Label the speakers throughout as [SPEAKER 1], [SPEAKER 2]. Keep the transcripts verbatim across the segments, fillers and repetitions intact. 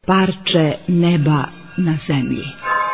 [SPEAKER 1] Parče neba na zemlji.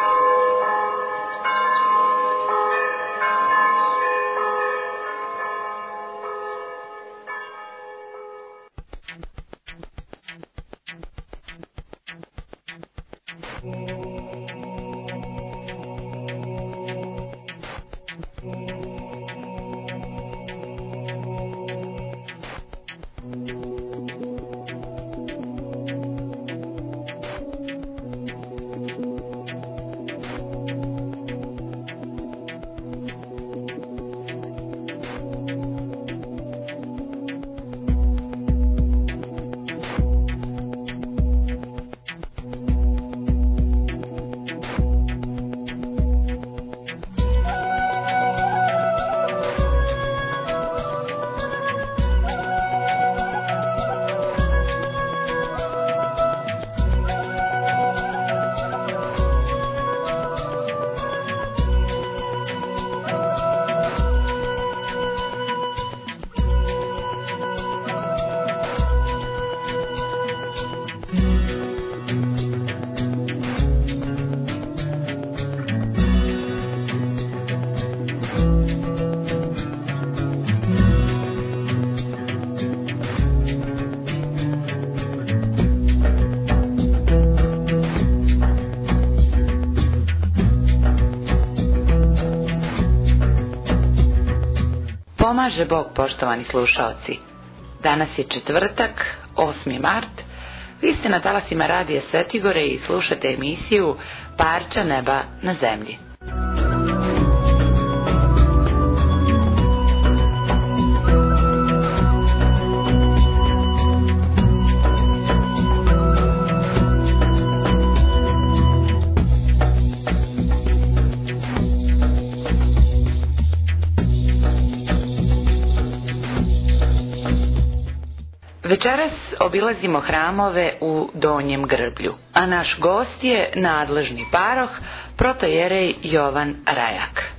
[SPEAKER 2] Pomaže Bog, poštovani slušaoci. Danas je četvrtak, osmi mart. Vi ste na talasima Radija Svetigore i slušate emisiju Parča neba na zemlji. Večeras obilazimo hramove u Donjem Grblju, a naš gost je nadležni paroh, protojerej Jovan Rajak.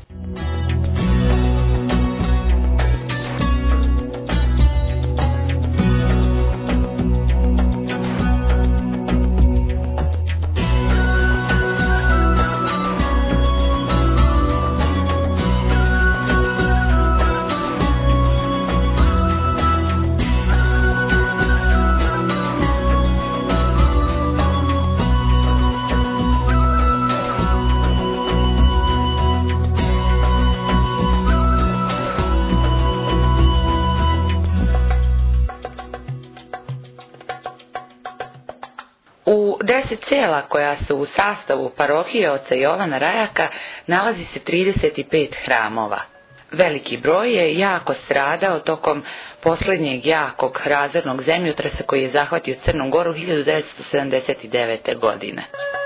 [SPEAKER 2] U deset sela koja su u sastavu parohije oca Jovana Rajaka nalazi se trideset pet hramova. Veliki broj je jako stradao tokom posljednjeg jakog razornog zemljotresa koji je zahvatio Crnu Goru hiljadu devetsto sedamdeset devete. godine.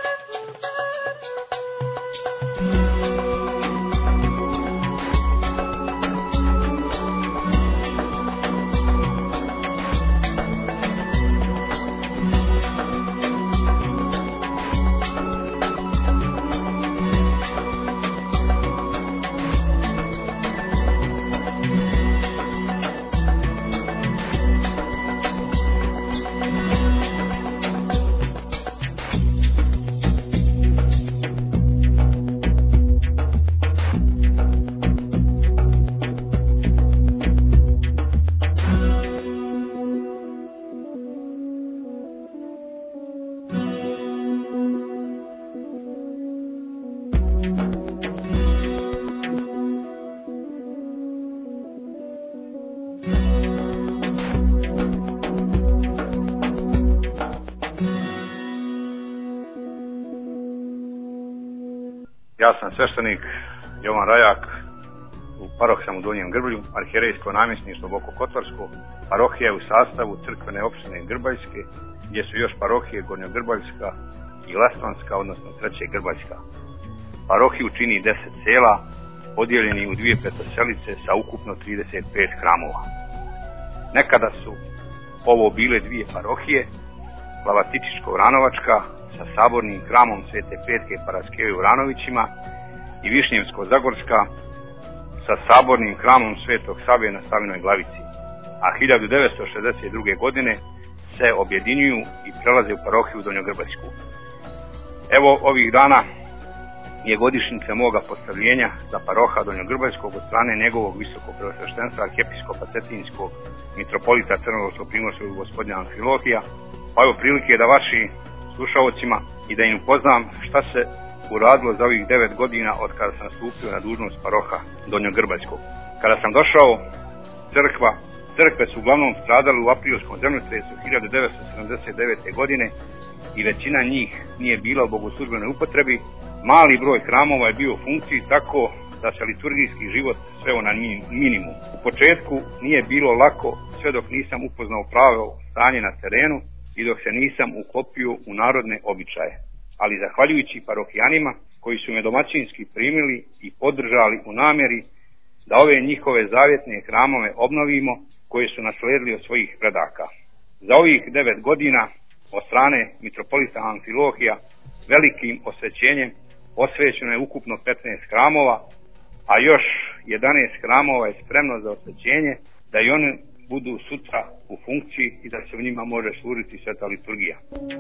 [SPEAKER 3] Ja sam sveštenik Jovan Rajak, u paroh sam u Donjem Grblju, arhijerejsko namjesništvo Bokokotorsko, parohija je u sastavu crkvene opštine Grbaljske, gdje su još parohije Gornjogrbaljska i Lastvanska, odnosno Treće Grbaljska. Parohiju čini deset sela, podijeljeni u dvije petoselice sa ukupno trideset pet hramova. Nekada su ovo bile dvije parohije, Plavatičičko-Vranovačka sa sabornim hramom Svete Petke Paraskeve u Vranovićima i Višnjevsko-Zagorska sa sabornim hramom Svetog Save na Savinoj Glavici, a hiljadu devetsto šezdeset druge. godine se objedinjuju i prelaze u parohiju Donjogrbajsku. Evo ovih dana je godišnjica moga postavljenja za paroha Donjogrbajskog od strane njegovog visokog preosveštenstva arhijepiskopa Cetinskog mitropolita Crnogorsko-primorskog gospodina Amfilohija, pa evo prilike da vašim slušalcima i da im upoznam šta se uradilo za ovih devet godina od kada sam stupio na dužnost paroha Donjogrbajskog. Kada sam došao, crkva, crkve su uglavnom stradale u aprilskom zemljotresu hiljadu devetsto sedamdeset devete. godine i većina njih nije bila u bogoslužbenoj upotrebi. Mali broj hramova je bio u funkciji tako da se liturgijski život sveo na minimum. U početku nije bilo lako sve dok nisam upoznao pravo stanje na terenu i dok se nisam uklopio u narodne običaje. Ali zahvaljujući parohijanima koji su me domaćinski primili i podržali u namjeri da ove njihove zavjetne hramove obnovimo koje su nasledili od svojih predaka. Za ovih devet godina od strane mitropolita Amfilohija velikim osvećenjem osvećeno je ukupno petnaest hramova, a još jedanaest hramova je spremno za osvećenje da i oni budu sutra u funkciji i da se u njima može služiti sveta liturgija.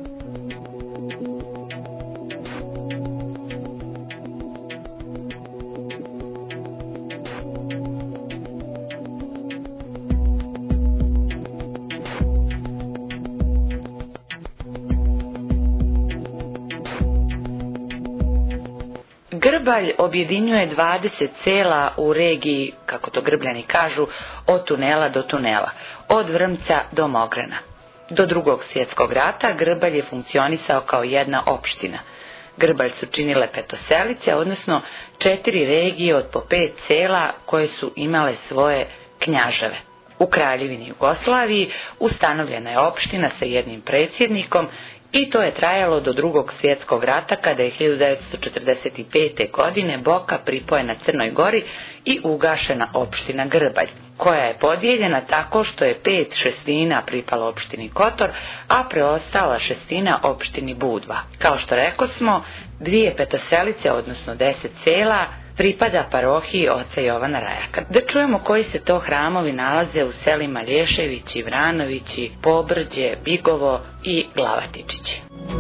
[SPEAKER 2] Grbalj objedinjuje dvadeset sela u regiji, kako to Grbljani kažu, od tunela do tunela, od Vrmca do Mogrena. Do Drugog svjetskog rata Grbalj je funkcionisao kao jedna opština. Grbalj su činile petoselice, odnosno četiri regije od po pet sela koje su imale svoje knjaževe. U Kraljevini Jugoslaviji ustanovljena je opština sa jednim predsjednikom i to je trajalo do Drugog svjetskog rata, kada je hiljadu devetsto četrdeset pete. godine Boka pripojena Crnoj Gori i ugašena opština Grbalj, koja je podijeljena tako što je pet šestina pripalo opštini Kotor, a preostala šestina opštini Budva. Kao što rekosmo, dvije petoselice, odnosno deset sela, pripada parohiji oca Jovana Rajaka. Da čujemo koji se to hramovi nalaze u selima Lješevići, Vranovići, Pobrđe, Bigovo i Glavatičići.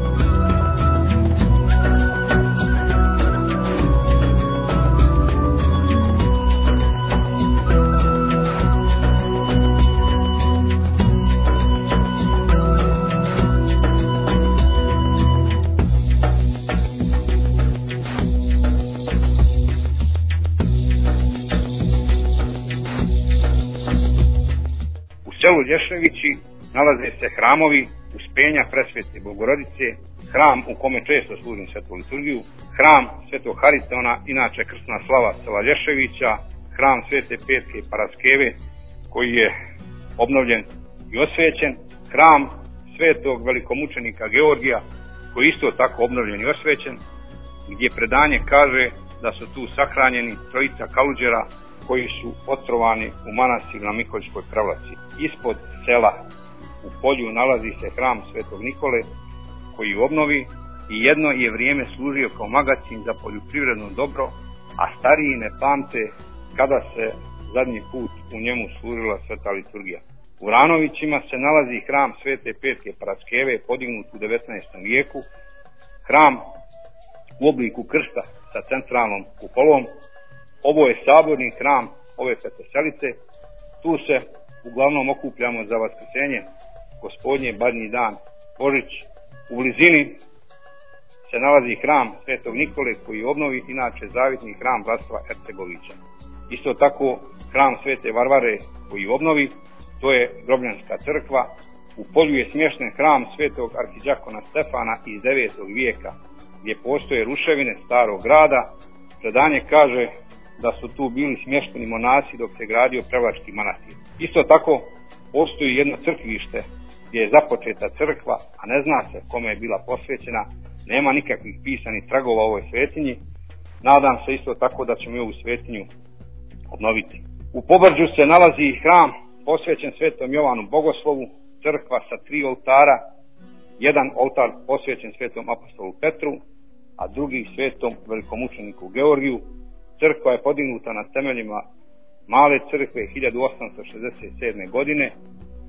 [SPEAKER 3] U selu Lješevići nalaze se hramovi Uspenja Presvete Bogorodice, hram u kome često služim svetu liturgiju, hram Svetog Haritona, inače krsna slava sela Lješevića, hram Svete Petke Paraskeve koji je obnovljen i osvećen, hram Svetog velikomučenika Georgija koji je isto tako obnovljen i osvećen, gdje predanje kaže da su tu sahranjeni trojica kaluđera koji su otrovani u manastiru na Mikoljskoj Prevlaci. Ispod sela u polju nalazi se hram Svetog Nikole koji obnovi i jedno je vrijeme služio kao magacin za poljoprivredno dobro, a stariji ne pamte kada se zadnji put u njemu služila sveta liturgija. U Vranovićima se nalazi hram Svete Petke Paraskeve podignut u devetnaestom vijeku, hram u obliku krsta sa centralnom kupolom. Ovo je saborni hram ove petoselice. Tu se uglavnom okupljamo za vaskrsenje Gospodnje, Badnji dan, Božić. U blizini se nalazi hram Svetog Nikole koji obnovi, inače zavitni hram bratstva Ercegovića. Isto tako hram Svete Varvare koji obnovi, to je Grobljanska crkva. U polju je smješten hram Svetog arhidjakona Stefana iz devetog vijeka, gdje postoje ruševine starog grada. Predanje kaže da su tu bili smješteni monasi dok se gradio Prevlački manastir. Isto tako postoji jedno crkvište gdje je započeta crkva, a ne zna se kome je bila posvećena, nema nikakvih pisanih tragova o ovoj svetinji. Nadam se isto tako da ćemo i ovu svetinju obnoviti. U Pobrđu se nalazi hram posvećen Svetom Jovanu Bogoslovu, crkva sa tri oltara, jedan oltar posvećen Svetom apostolu Petru, a drugi Svetom velikomučeniku Georgiju. Crkva je podignuta na temeljima male crkve hiljadu osamsto šezdeset sedme. godine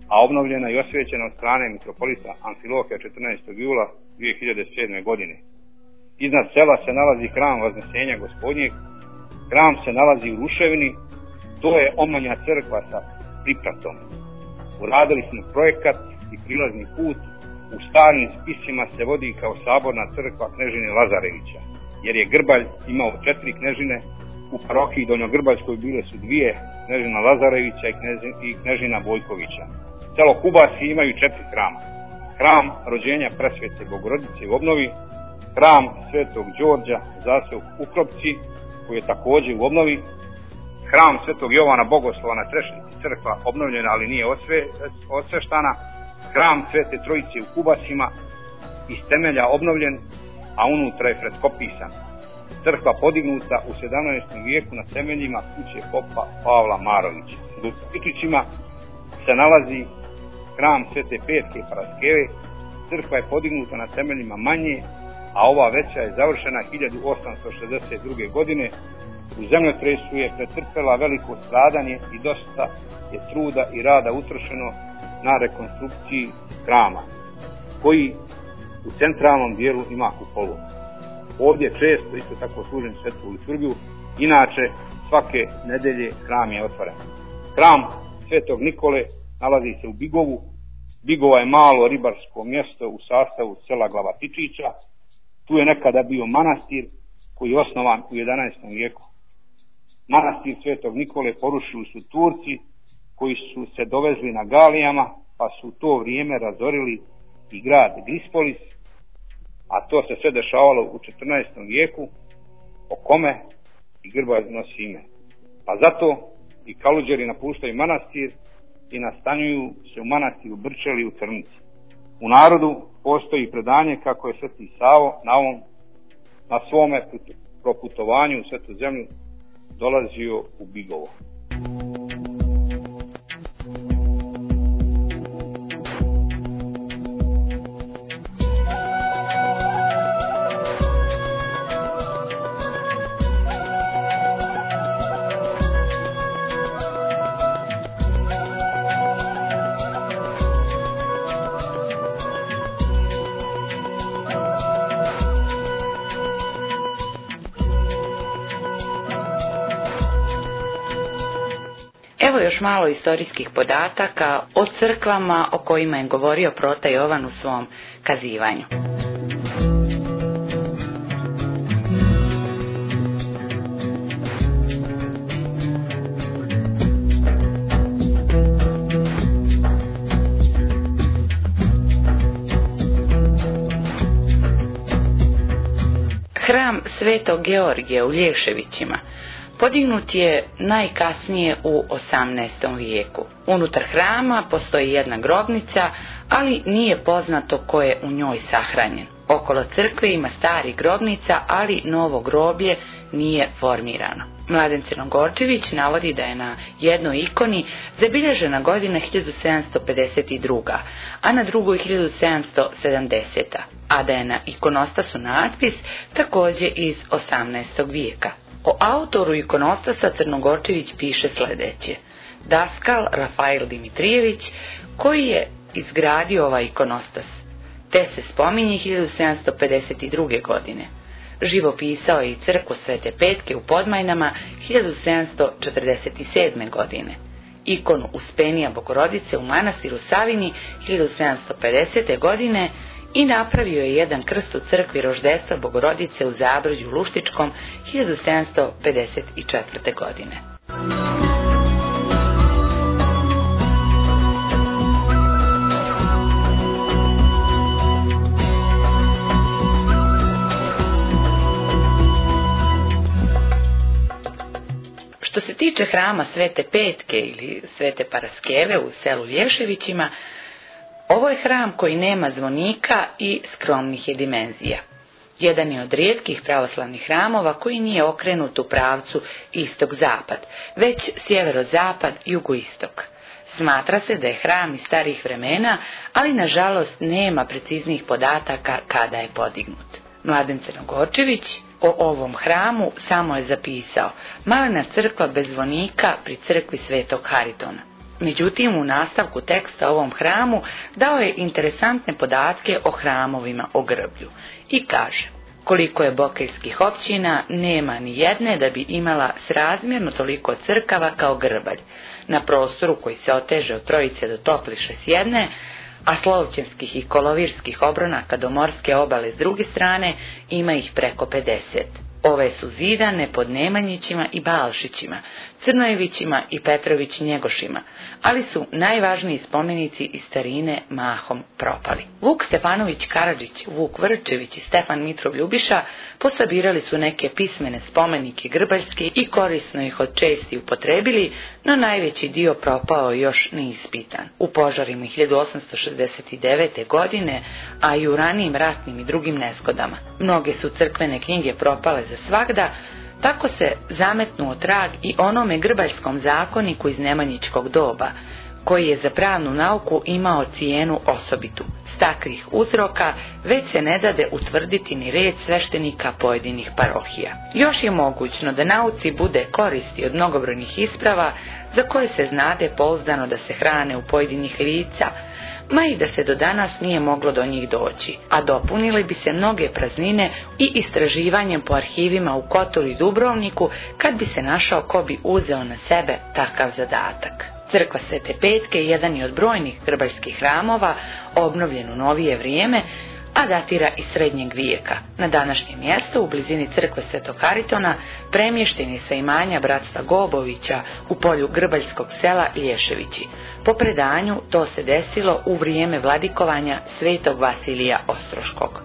[SPEAKER 3] a obnovljena i osvećena od strane mitropolita Amfilohija četrnaestog jula dvije hiljade sedme. godine. Iznad sela se nalazi hram Vaznesenja Gospodnjeg, hram se nalazi u ruševini, to je omanja crkva sa pripratom. Uradili smo projekat i prilazni put, u starim spisima se vodi kao saborna crkva knežine Lazarevića, jer je Grbalj imao četiri knežine, u parohiji Donjogrbajskoj bile su dvije, knežina Lazarevića i knežina Bojkovića. Selo Kubasi imaju četiri hrama. Hram rođenja Presvete Bogorodice u obnovi, hram Svetog Đorđa zaseo u Ukropci, koji je također u obnovi, hram Svetog Jovana Bogoslova na Trešnici, crkva obnovljena ali nije osve, osveštana, hram Svete Trojice u Kubasima, iz temelja obnovljen, a unutra je freskopisan. Crkva podignuta u sedamnaestom vijeku na temeljima kuće popa Pavla Marovića. U Pitićima se nalazi hram Svete Petke i Paraskeve, crkva je podignuta na temeljima manje, a ova veća je završena hiljadu osamsto šezdeset druge. godine. U zemljotresu je pretrpela veliko stradanje i dosta je truda i rada utrošeno na rekonstrukciji hrama, koji u centralnom dijelu ima kupolu. Ovdje često isto tako služim svetu liturgiju, inače svake nedelje hram je otvoren. Hram Svetog Nikole nalazi se u Bigovu. Bigova je malo ribarsko mjesto u sastavu sela Glavatičića. Tu je nekada bio manastir koji je osnovan u jedanaestom vijeku. Manastir Svetog Nikole porušili su Turci koji su se dovezli na galijama, pa su u to vrijeme razorili i grad Glispolis, a to se sve dešavalo u četrnaestom vijeku, o kome i Grbalj nosi ime. Pa zato i Kaluđeri napuštaju manastir i nastanjuju se u manastiru Brčeli u Crnici. U narodu postoji predanje kako je Sveti Savo na ovom, na svome proputovanju u Svetu zemlju dolazio u Bigovo.
[SPEAKER 2] Evo još malo istorijskih podataka o crkvama o kojima je govorio prota Jovan u svom kazivanju. Hram Svetog Georgija u Lješevićima podignut je najkasnije u osamnaestom vijeku. Unutar hrama postoji jedna grobnica, ali nije poznato ko je u njoj sahranjen. Okolo crkve ima starih grobnica, ali novo groblje nije formirano. Mladen Crnogorčević navodi da je na jednoj ikoni zabilježena godina hiljadu sedamsto pedeset druga. a na drugoj hiljadu sedamsto sedamdeseta. a da je na ikonostasu natpis također iz osamnaestog vijeka. O autoru ikonostasa Crnogorčević piše sljedeće. Daskal Rafael Dimitrijević, koji je izgradio ovaj ikonostas, te se spominje hiljadu sedamsto pedeset druge. godine. Živopisao je i crkvu Svete Petke u Podmajnama hiljadu sedamsto četrdeset sedme. godine. Ikonu Uspenija Bogorodice u manastiru Savini hiljadu sedamsto pedesete. godine i napravio je jedan krst u crkvi Roždestva Bogorodice u Zabrđu Luštičkom hiljadu sedamsto pedeset četvrte. godine. Što se tiče hrama Svete Petke ili Svete Paraskeve u selu Lješevićima, ovo je hram koji nema zvonika i skromnih je dimenzija. Jedan je od rijetkih pravoslavnih hramova koji nije okrenut u pravcu istok-zapad, već sjevero-zapad-jugoistok. Smatra se da je hram iz starih vremena, ali nažalost nema preciznih podataka kada je podignut. Mladen Crnogorčević o ovom hramu samo je zapisao: malena crkva bez zvonika pri crkvi Svetog Haritona. Međutim, u nastavku teksta ovom hramu dao je interesantne podatke o hramovima o Grblju i kaže: koliko je bokeljskih općina, nema ni jedne da bi imala srazmjerno toliko crkava kao Grbalj, na prostoru koji se oteže od Trojice do Topliše s jedne, a Slovćenskih i Kolovirskih obronaka do morske obale s druge strane ima ih preko pedeset. Ove su zidane pod Nemanjićima i Balšićima, Crnojevićima i Petrović Njegošima, ali su najvažniji spomenici iz starine mahom propali. Vuk Stefanović Karadžić, Vuk Vrčević i Stefan Mitrov Ljubiša posabirali su neke pismene spomenike grbaljske i korisno ih od česti upotrebili, no najveći dio propao još neispitan. U požarima hiljadu osamsto šezdeset devete. godine, a i u ranijim ratnim i drugim nezgodama. Mnoge su crkvene knjige propale za svagda, tako se zametnuo trag i onome grbaljskom zakoniku iz Nemanjićkog doba, koji je za pravnu nauku imao cijenu osobitu. S takvih uzroka već se ne dade utvrditi ni red sveštenika pojedinih parohija. Još je mogućno da nauci bude koristi od mnogobrojnih isprava za koje se znade pouzdano da se hrane u pojedinih lica, ma i da se do danas nije moglo do njih doći, a dopunile bi se mnoge praznine i istraživanjem po arhivima u Kotoru i Dubrovniku kad bi se našao ko bi uzeo na sebe takav zadatak. Crkva Svete Petke je jedan je od brojnih grbaljskih hramova, obnovljen u novije vrijeme, a datira iz srednjeg vijeka. Na današnjem mjestu, u blizini crkve Svetog Haritona, premješten je sa imanja bratstva Gobovića u polju grbaljskog sela Lješevići. Po predanju to se desilo u vrijeme vladikovanja svetog Vasilija Ostroškog.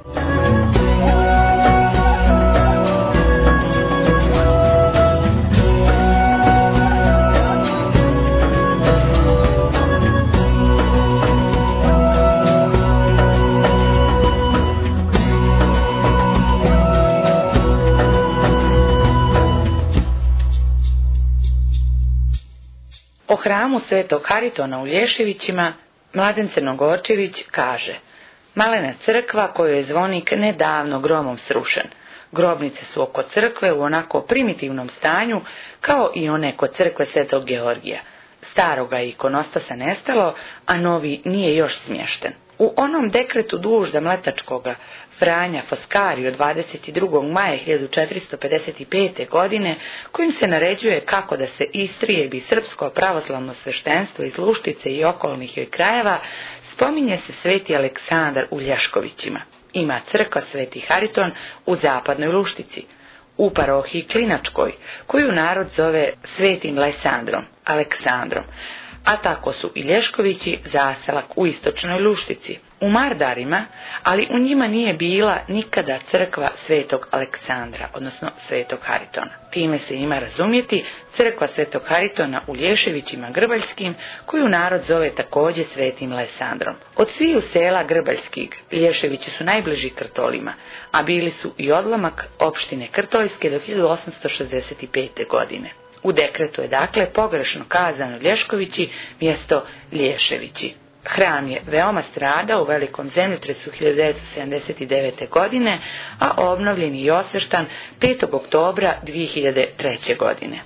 [SPEAKER 2] O hramu Svetog Haritona u Lješevićima Mladen Crnogorčević kaže: malena crkva kojoj je zvonik nedavno gromom srušen. Grobnice su oko crkve u onako primitivnom stanju kao i one kod crkve Svetog Georgija. Staroga je ikonostasa nestalo, a novi nije još smješten. U onom dekretu dužda mletačkoga Franja Foskari od dvadeset drugog maja hiljadu četiristo pedeset pete. godine, kojim se naređuje kako da se istrijebi srpsko pravoslavno sveštenstvo iz Luštice i okolnih joj krajeva, spominje se Sveti Aleksandar u Lješkovićima. Ima crkva Sveti Hariton u zapadnoj Luštici, u parohiji Klinačkoj, koju narod zove Svetim Lesandrom, Aleksandrom, a tako su i Lješkovići zaselak u istočnoj Luštici. U Mardarima, ali u njima nije bila nikada crkva Svetog Aleksandra, odnosno Svetog Haritona. Time se ima razumjeti crkva Svetog Haritona u Lješevićima grbaljskim, koju narod zove također Svetim Lesandrom. Od sviju sela grbaljskih, Lješevići su najbliži Krtolima, a bili su i odlomak opštine Krtoljske do hiljadu osamsto šezdeset pete. godine. U dekretu je dakle pogrešno kazano Lješkovići mjesto Lješevići. Hram je veoma stradao u velikom zemljotresu hiljadu devetsto sedamdeset devete. godine, a obnovljen je i osveštan petog oktobra dvije hiljade treće. godine.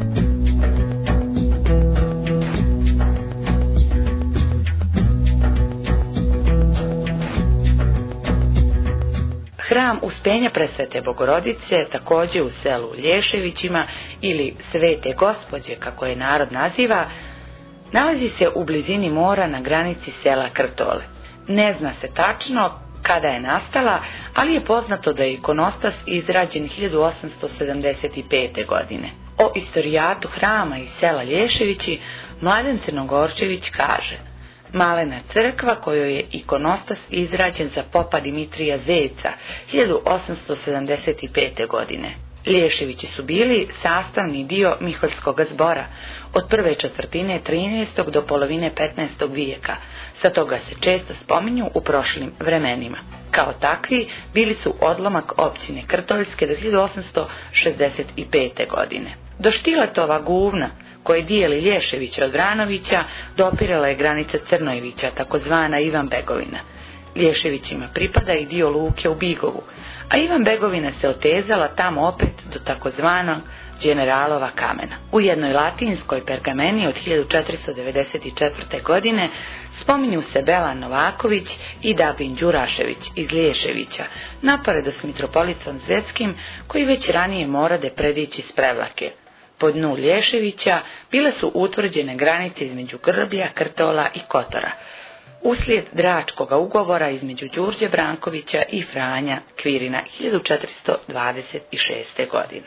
[SPEAKER 2] Hram Uspenja Presvete Bogorodice, također u selu Lješevićima ili Svete Gospođe, kako je narod naziva, nalazi se u blizini mora na granici sela Krtole. Ne zna se tačno kada je nastala, ali je poznato da je ikonostas izrađen hiljadu osamsto sedamdeset pete. godine. O istorijatu hrama iz sela Lješevići Mladen Crnogorčević kaže: malena crkva kojoj je ikonostas izrađen za popa Dimitrija Zeca hiljadu osamsto sedamdeset pete. godine. Lješevići su bili sastavni dio Miholjskog zbora od prve četvrtine trinaestog do polovine petnaestog vijeka, sa toga se često spominju u prošlim vremenima. Kao takvi bili su odlomak općine Krtoljske do hiljadu osamsto šezdeset pete. godine. Do Štiletova guvna, koje dijeli Lješevića od Vranovića, dopirala je granica Crnojevića, takozvana Ivan Begovina. Lješevićima pripada i dio luke u Bigovu, a Ivan Begovina se otezala tamo opet do takozvanog đeneralova kamena. U jednoj latinskoj pergameni od hiljadu četiristo devedeset četvrte. godine spominju se Bela Novaković i Dabin Đurašević iz Liješevića, naporedo s mitropolitom Zvetskim, koji već ranije morade predići s Prevlake. Po dnu Liješevića bile su utvrđene granice između Grblja, Krtola i Kotora, uslijed Dračkog ugovora između Đurđe Brankovića i Franja Kvirina hiljadu četiristo dvadeset šeste. godine.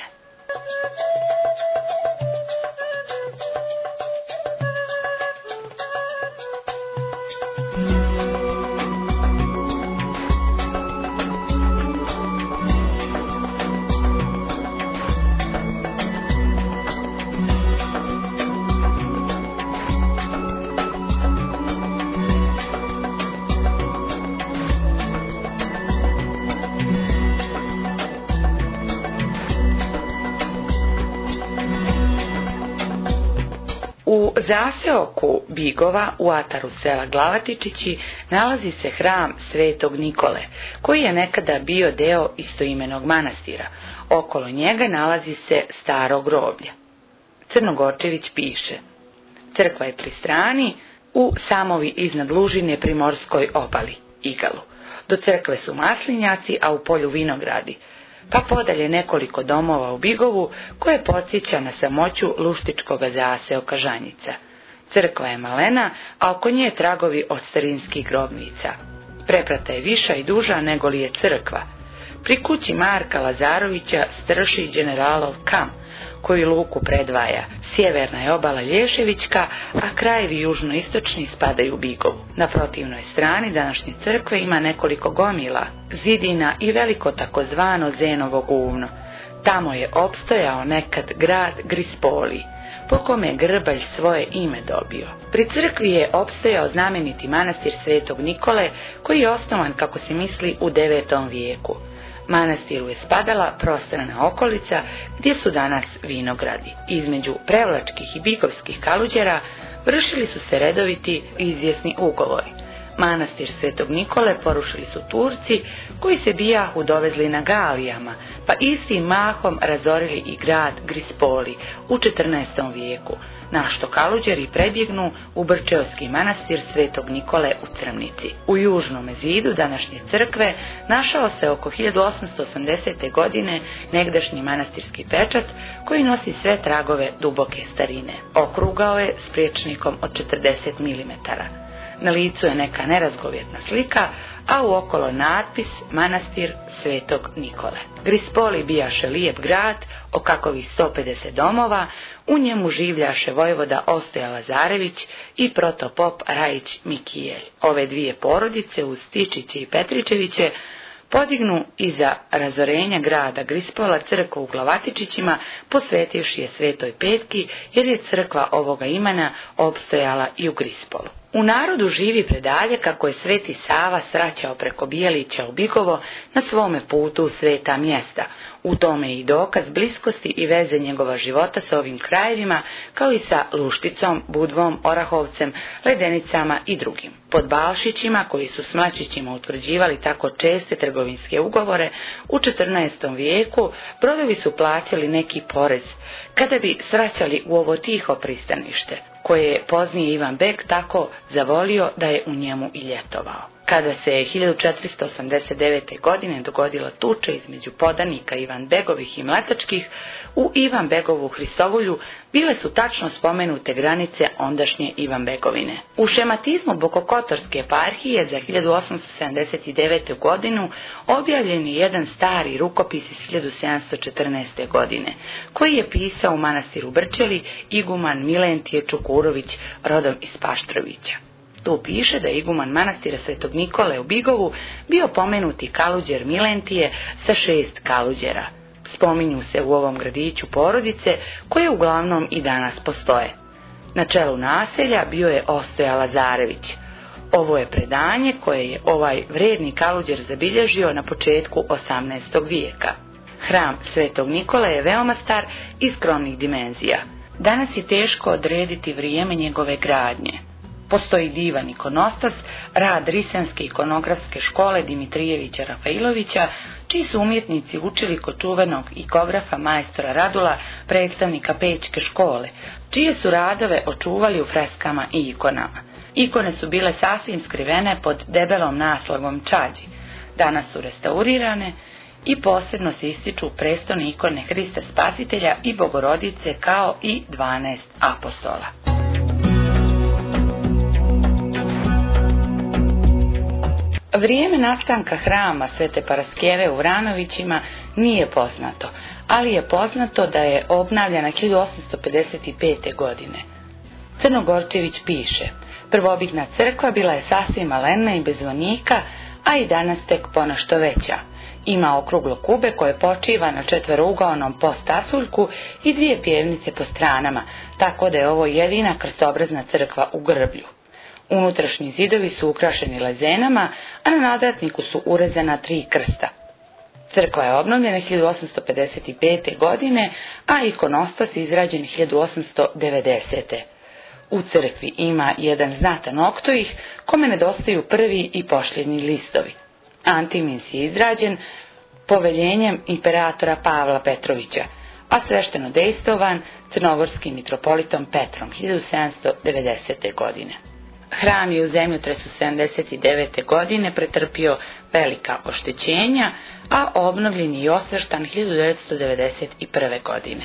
[SPEAKER 2] U zaseoku Bigova u ataru sela Glavatičići nalazi se hram Svetog Nikole, koji je nekada bio deo istoimenog manastira. Okolo njega nalazi se staro groblje. Crnogorčević piše: crkva je pri strani, u samovi iznad lužine pri morskoj obali, Igalu. Do crkve su maslinjaci, a u polju vinogradi. Pa podalje nekoliko domova u Bigovu koje podsjeća na samoću luštičkog zaseoka Žanjica. Crkva je malena, a oko nje tragovi od starinskih grobnica. Preprata je viša i duža nego li je crkva. Pri kući Marka Lazarovića strši đeneralov kam, koji luku predvaja. Sjeverna je obala Lješevićka, a krajevi južnoistočni spadaju u Bigovu. Na protivnoj strani današnje crkve ima nekoliko gomila, zidina i veliko takozvano Zenovo guvno. Tamo je opstojao nekad grad Grispoli, po kome je Grbalj svoje ime dobio. Pri crkvi je opstojao znameniti manastir Svetog Nikole, koji je osnovan, kako se misli, u devetom vijeku. Manastiru je spadala prostrana okolica gdje su danas vinogradi. Između prevlačkih i bigovskih kaluđera vršili su se redoviti izvjesni ugovori. Manastir Svetog Nikole porušili su Turci, koji se bijahu dovezli na galijama, pa istim mahom razorili i grad Grispoli u četrnaestom vijeku, na što kaluđeri prebjegnu u Brčeovski manastir Svetog Nikole u Crmnici. U južnom zidu današnje crkve našao se oko hiljadu osamsto osamdesete. godine negdašnji manastirski pečat, koji nosi sve tragove duboke starine. Okrugao je s priječnikom od četrdeset milimetara. Na licu je neka nerazgovjetna slika, a u okolo natpis Manastir Svetog Nikole. Grispoli bijaše lijep grad, o kakovih sto pedeset domova, u njemu življaše vojvoda Ostoja Lazarević i protopop Rajić Mikijelj. Ove dvije porodice uz Tičiće i Petričeviće podignu iza razorenja grada Grispola crkvu u Glavatičićima, posvetivši je Svetoj Petki, jer je crkva ovoga imena opstojala i u Grispolu. U narodu živi predalje kako je Sveti Sava sraćao preko Bijelića u Bigovo na svome putu u sveta mjesta. U tome je i dokaz bliskosti i veze njegova života sa ovim krajevima, kao i sa Lušticom, Budvom, Orahovcem, Ledenicama i drugim. Pod Balšićima, koji su s Mlačićima utvrđivali tako česte trgovinske ugovore, u četrnaestom vijeku brodovi su plaćali neki porez, kada bi svraćali u ovo tiho pristanište, koje je poznije Ivan Beg tako zavolio da je u njemu i ljetovao. Kada se je hiljadu četiristo osamdeset devete. godine dogodila tuča između podanika Ivanbegovih i Mletačkih, u Ivanbegovu Hristovulju bile su tačno spomenute granice ondašnje Ivanbegovine. U šematizmu Bokokotorske eparhije za hiljadu osamsto sedamdeset devete. godinu objavljen je jedan stari rukopis iz hiljadu sedamsto četrnaeste. godine, koji je pisao u manastiru Brčeli iguman Milentije Čukurović, rodom iz Paštrovića. Tu piše da je iguman manastira Svetog Nikole u Bigovu bio pomenuti kaluđer Milentije sa šest kaluđera. Spominju se u ovom gradiću porodice koje uglavnom i danas postoje. Na čelu naselja bio je Ostoja Lazarević. Ovo je predanje koje je ovaj vredni kaluđer zabilježio na početku osamnaestog vijeka. Hram Svetog Nikole je veoma star i skromnih dimenzija. Danas je teško odrediti vrijeme njegove gradnje. Postoji divan ikonostas, rad Risanske ikonografske škole Dimitrijevića Rafailovića, Ti su umjetnici učili kod čuvenog ikografa majstora Radula, predstavnika Pećke škole, čije su radove očuvali u freskama i ikonama. Ikone su bile sasvim skrivene pod debelom naslagom čađi. Danas su restaurirane i posebno se ističu prestone ikone Hrista Spasitelja i Bogorodice kao i dvanaest apostola. Vrijeme nastanka hrama Svete Paraskeve u Vranovićima nije poznato, ali je poznato da je obnavljana hiljadu osamsto pedeset pete. godine. Crnogorčević piše: prvobitna crkva bila je sasvim malena i bez zvonika, a i danas tek ponešto veća. Ima okruglo kube koje počiva na četverougaonom postasuljku i dvije pjevnice po stranama, tako da je ovo jedina krstobrazna crkva u Grblju. Unutrašnji zidovi su ukrašeni lezenama, a na nadvratniku su urezana tri krsta. Crkva je obnovljena hiljadu osamsto pedeset pete. godine, a ikonostas izrađen hiljadu osamsto devedesete. U crkvi ima jedan znatan oktoih kome nedostaju prvi i posljednji listovi. Antimins je izrađen poveljenjem imperatora Pavla Petrovića, a svešteno dejstvovan crnogorskim mitropolitom Petrom hiljadu sedamsto devedesete. godine. Hram je u zemljotresu sedamdeset devete. godine pretrpio velika oštećenja, a obnovljen je i osveštan hiljadu devetsto devedeset prve. godine.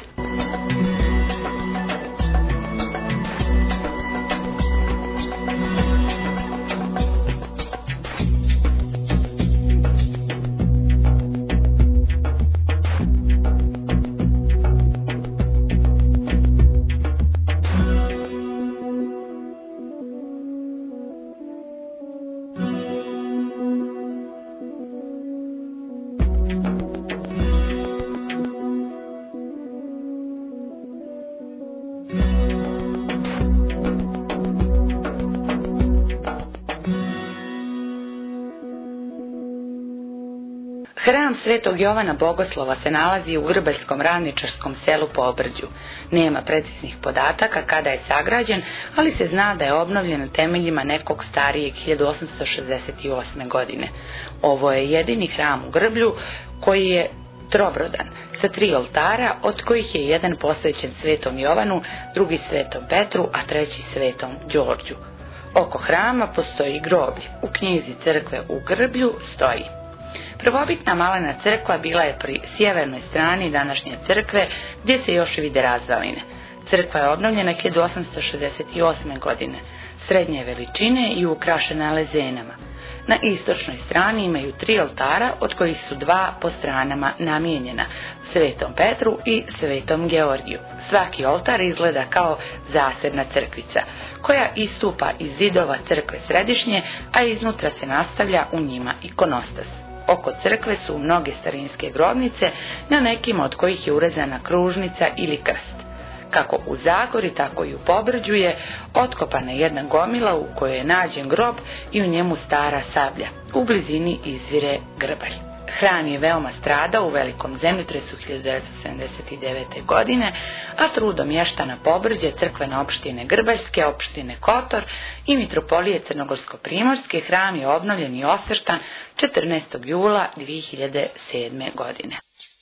[SPEAKER 2] Hram Svetog Jovana Bogoslova se nalazi u grbaljskom ravničarskom selu Pobrđu. Nema preciznih podataka kada je sagrađen, ali se zna da je obnovljen na temeljima nekog starijeg hiljadu osamsto šezdeset osme. godine. Ovo je jedini hram u Grblju koji je trobrodan, sa tri oltara, od kojih je jedan posvećen Svetom Jovanu, drugi Svetom Petru, a treći Svetom Đorđu. Oko hrama postoji groblje. U knjizi crkve u Grblju stoji: prvobitna malena crkva bila je pri sjevernoj strani današnje crkve, gdje se još vide razvaline. Crkva je obnovljena hiljadu osamsto šezdeset osme. godine, srednje veličine i ukrašena lezenama. Na istočnoj strani imaju tri oltara, od kojih su dva po stranama namijenjena Svetom Petru i Svetom Georgiju. Svaki oltar izgleda kao zasebna crkvica, koja istupa iz zidova crkve središnje, a iznutra se nastavlja u njima ikonostas. Oko crkve su mnoge starinske grobnice, na nekima od kojih je urezana kružnica ili krst. Kako u Zagori, tako i u Pobrđu je otkopana jedna gomila u kojoj je nađen grob i u njemu stara sablja. U blizini izvire Grbalj. Hram je veoma stradao u velikom zemljotresu hiljadu devetsto sedamdeset devete. godine, a trudom mještana Pobrđe, crkvene opštine Grbaljske, opštine Kotor i mitropolije Crnogorsko-primorske hram je obnovljen i osveštan četrnaestog jula dvije hiljade sedme. godine.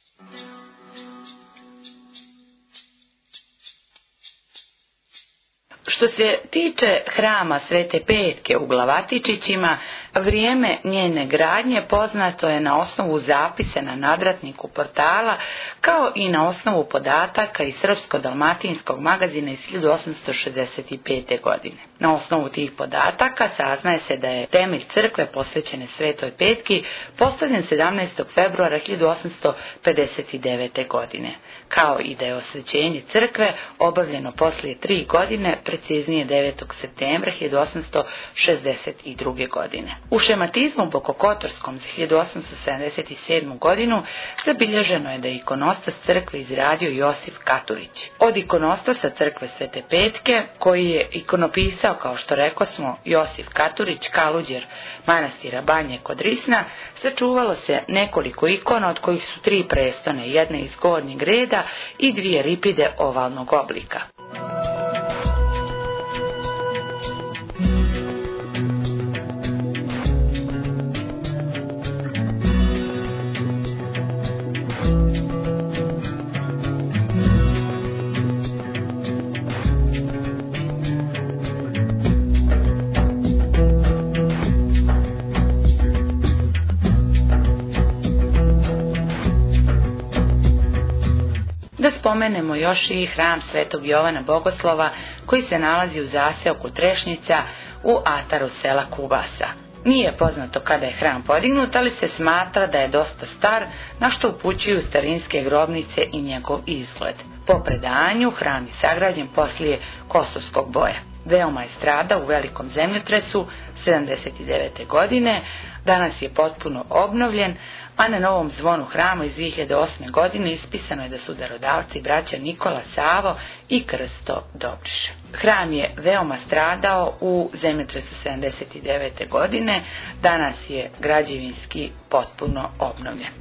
[SPEAKER 2] Što se tiče hrama Svete Petke u Glavatičićima, vrijeme njene gradnje poznato je na osnovu zapisa na nadvratniku portala, kao i na osnovu podataka iz Srpsko-dalmatinskog magazina iz hiljadu osamsto šezdeset pete. godine. Na osnovu tih podataka saznaje se da je temelj crkve posvećene Svetoj Petki postavljen sedamnaestog februara hiljadu osamsto pedeset devete. godine, kao i da je osvećenje crkve obavljeno poslije tri godine, preciznije devetog septembra hiljadu osamsto šezdeset druge. godine. U šematizmu bokokotorskom za hiljadu osamsto sedamdeset sedmu. godinu zabilježeno je da je ikonostas crkve izradio Josif Katurić. Od ikonostasa crkve Svete Petke, koji je ikonopisao, kao što rekosmo, Josif Katurić, kaluđer manastira Banje kod Risna, sačuvalo se nekoliko ikona, od kojih su tri prestone, jedna iz gornjeg reda i dvije ripide ovalnog oblika. Da spomenemo još i hram Svetog Jovana Bogoslova koji se nalazi u zaseoku Trešnjica u ataru sela Kubasa. Nije poznato kada je hram podignut, ali se smatra da je dosta star, na što upućuju starinske grobnice i njegov izgled. Po predanju, hram je sagrađen poslije Kosovskog boja. Veoma je stradao u velikom zemljotresu sedamdeset devete. godine, danas je potpuno obnovljen, a na novom zvonu hrama iz dvije hiljade osme. godine ispisano je da su darodavci braća Nikola Savo i Krsto Dobriša. Hram je veoma stradao u zemljotresu sedamdeset devete. godine, danas je građevinski potpuno obnovljen.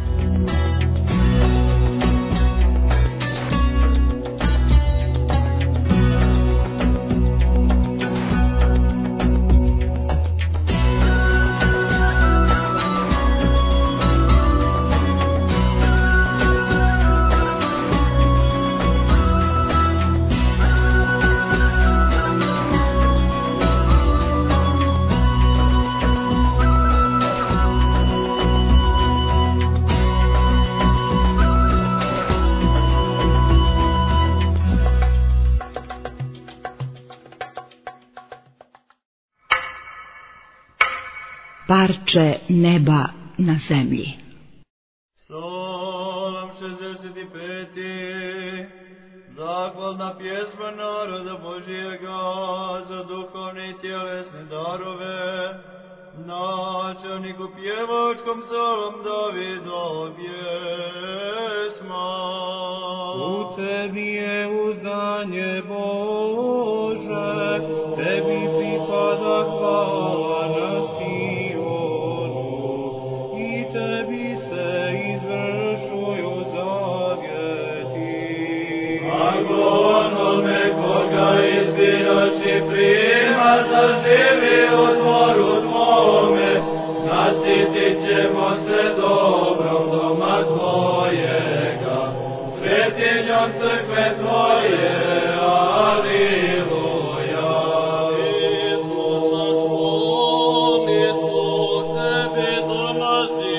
[SPEAKER 1] Parče neba na zemlji.
[SPEAKER 4] Psalam šezdeset peti. Zahvalna pjesma naroda Božjega za duhovne i tjelesne darove. Načelniku pjevačkom psalom Davidov pjesma.
[SPEAKER 5] U tebi je uzdanje Bože, tebi pripada hvala na Sionu, i tebi se izvršuju zavjeti.
[SPEAKER 4] Ako onome koga izbiraš i primaš da živi u dvoru tvome, nasitit ćemo se dobrom doma tvojega, svetinjom crkve tvoje, aliluja. Isusa spomni Bog tebi dolazi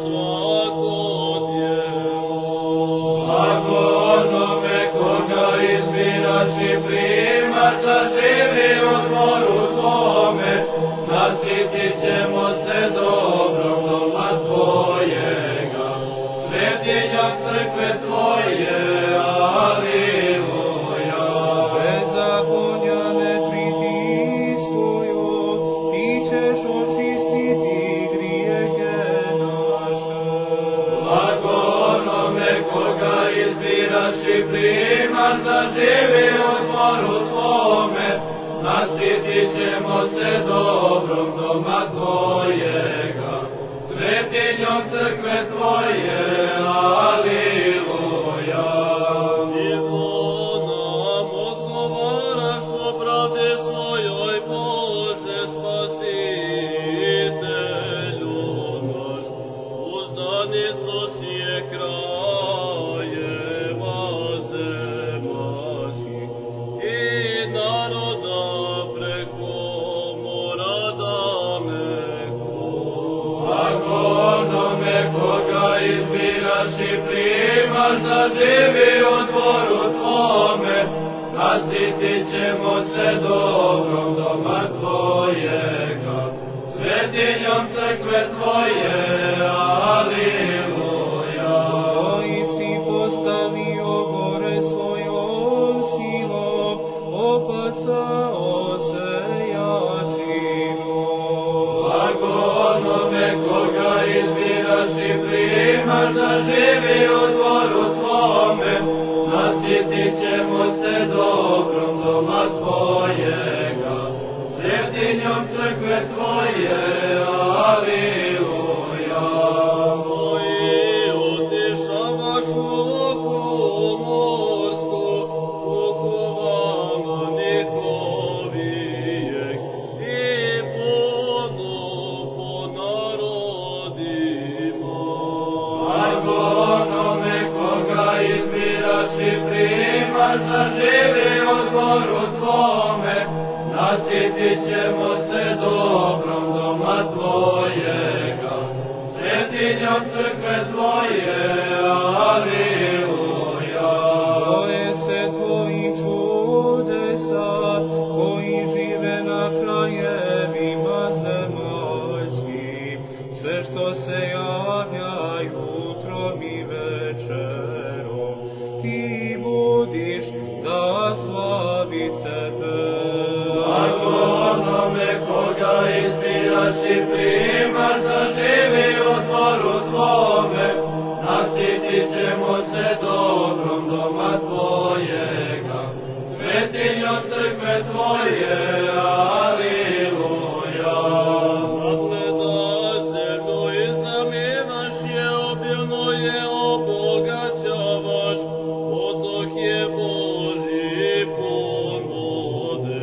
[SPEAKER 4] svakodnevno. Ako onome koga izbiraš i primaš da živi u dvoru tvome, nasitit ćemo se dobrom doma tvojega, svetinjom crkve tvoje, aliluja.
[SPEAKER 5] Bezakonja ne pritiskuju, ti ćeš očistiti grijehe naše.
[SPEAKER 4] Ako onome koga izbiraš i primaš da živi u dvoru tvome, nasitit ćemo se dobrom doma tvojega, svetinjom crkve tvoje, aliluja. I to nam odgovaraš po pravdi svojoj, Bože spasitelju naš, uzdanicu si je krajeva zemaških i naroda preko mora daleko. Ako onome koga izbiraš i primaš da živi u dvoru tvome, nasitit ćemo se dobrom doma tvojega, svetinjom crkve tvoje, aliluja.
[SPEAKER 5] Koji si postavio gore svojom silom, opasao se jačinu.
[SPEAKER 4] Ako onome koga izbiraš i primaš da živi u dvoru tvome, nasitit ćemo se dobrom doma tvojega, svetinjom crkve tvoje, aliluja. Koji utišavaš luku morsku, ukuvama njihovijeg i puno po narodima. Ako onome koga izbiraš i primaš da živi u dvoru tvome, nasitit ćemo se dobrom doma tvojega, svetinjom crkve tvoje, aliluja. si primaš da živi u dvoru tvome, nasjetit ćemo se dobrom doma tvojega, svetinjom crkve tvoje, aliluja. Dakle da zemlju iznajmljivaš je, obilno je obogaćavaš, potok je Božji pun vode,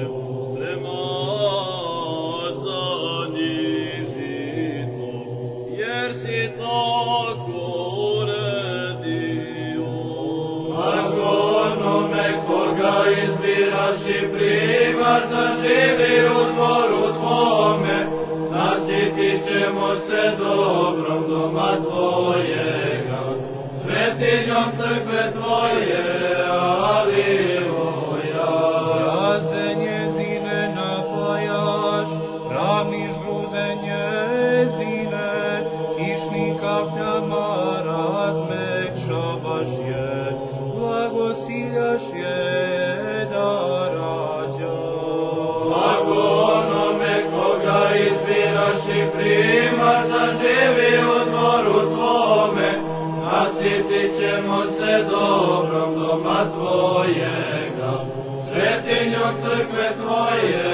[SPEAKER 4] spremazani žito, jer si tako uredio. Ako onome koga izbiraš i primaš da živi u dvoru tvome, nasjetit ćemo se dobrom doma tvojega, svetinjom crkve tvoje, aliluja.
[SPEAKER 5] Razde njezine napajaš, ravniš grude njezine, kišnim kapljama razmekšavaš je, blagosiljaš je da rađa.
[SPEAKER 4] Ako onome koga izbiraš i primaš da živi u dvoru tvome, nasjetit ćemo se dobrom doma tvojega, svetinjom crkve tvoje,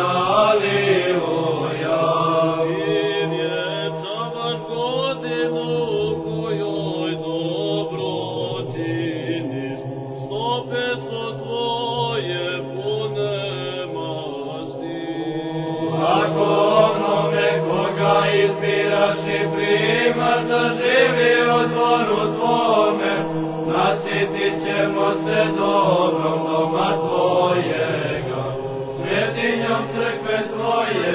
[SPEAKER 4] aliluja. I vječavaš godinu kojoj dobro činiš, stope su tvoje pune masti. Ako onome koga izbiraš i primaš da živi u dvoru tvome, nasjetit ćemo se dobrom doma tvojega, svetinjom crkve tvoje,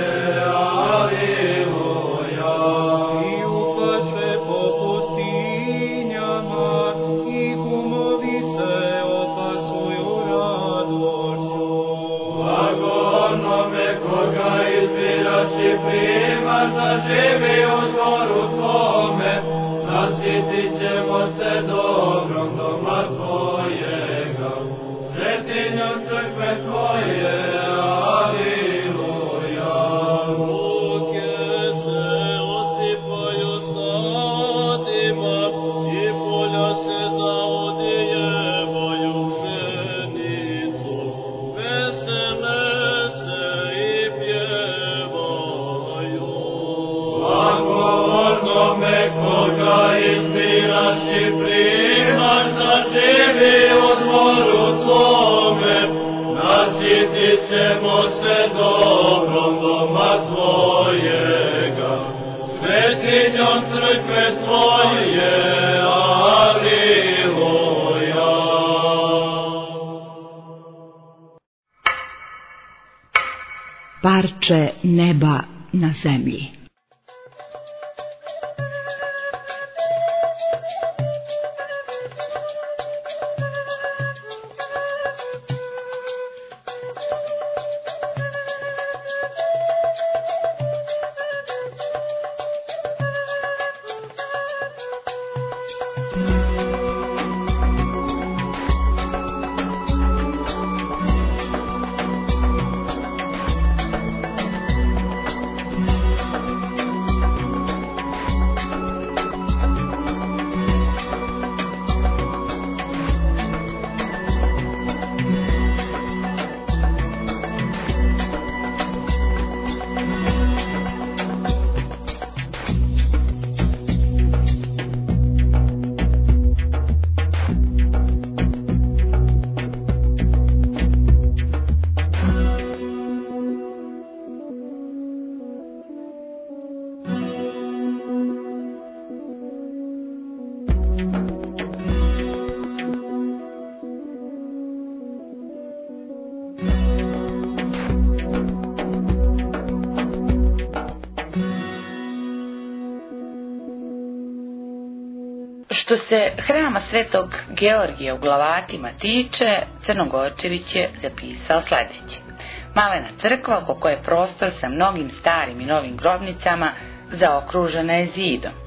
[SPEAKER 4] aliluja.
[SPEAKER 5] I upaše po pustinjama, i kumovi se opasuju radošću.
[SPEAKER 4] Ako onome koga izbiraš i primaš da živi u dvoru tvome, nasjetit ćemo se dobrom doma tvojega, svetinjom crkve tvoje, aliluja. Ruke se osipaju sadima i polja se zaodijevaju pšenicu, vesele se i pjevaju. Ako onome koga izbiraš i primaš da živi u dvoru tvome, nasjetit ćemo se dobrom doma tvojega, svetinjom crkve tvoje, aliluja.
[SPEAKER 1] Parče neba na zemlji.
[SPEAKER 2] Što se hrama Svetog Georgija u Glavatima tiče, Crnogorčević je zapisao sljedeće. Malena crkva oko koje je prostor sa mnogim starim i novim grobnicama zaokružena je zidom.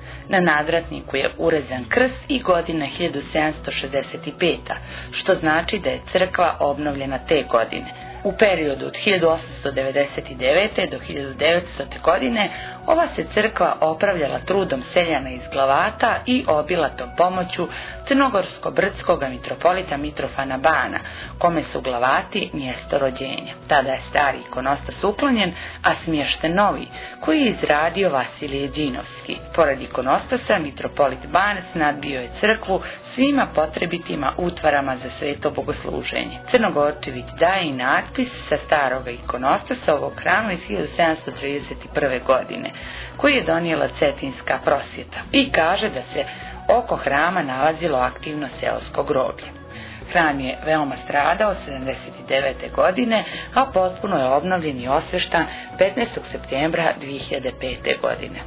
[SPEAKER 2] Na nadvratniku je urezan krst i godina hiljadu sedamsto šezdeset peta. što znači da je crkva obnovljena te godine. U periodu od hiljadu osamsto devedeset devete. do hiljadu devetstote. godine ova se crkva opravljala trudom seljana iz Glavata i obilatom pomoću crnogorsko-brdskog mitropolita Mitrofana Bana, kome su Glavati mjesto rođenja. Tada je stari ikonostas uklonjen, a smješten novi, koji je izradio Vasilije Đinovski. Pored ikonostasa, mitropolit Ban snadbio je crkvu svima potrebitima utvarama za sveto bogosluženje. Crnogorčević daje i natpis sa staroga ikonostasa ovog hrama iz hiljadu sedamsto trideset prve. godine, koji je donijela Cetinska prosvjeta, i kaže da se oko hrama nalazilo aktivno seosko groblje. Hram je veoma stradao sedamdeset devete. godine, a potpuno je obnovljen i osveštan petnaestog septembra dve hiljade pete. godine.